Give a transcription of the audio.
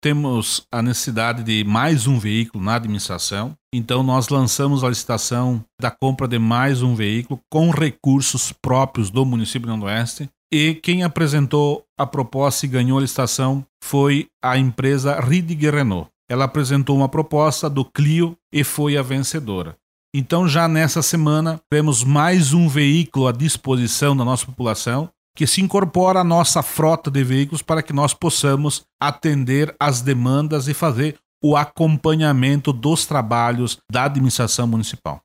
temos a necessidade de mais um veículo na administração. Então, nós lançamos a licitação da compra de mais um veículo com recursos próprios do município de Noroeste. E quem apresentou a proposta e ganhou a licitação foi a empresa Ridger Renault. Ela apresentou uma proposta do Clio e foi a vencedora. Então, já nessa semana, temos mais um veículo à disposição da nossa população que se incorpora à nossa frota de veículos para que nós possamos atender às demandas e fazer o acompanhamento dos trabalhos da administração municipal.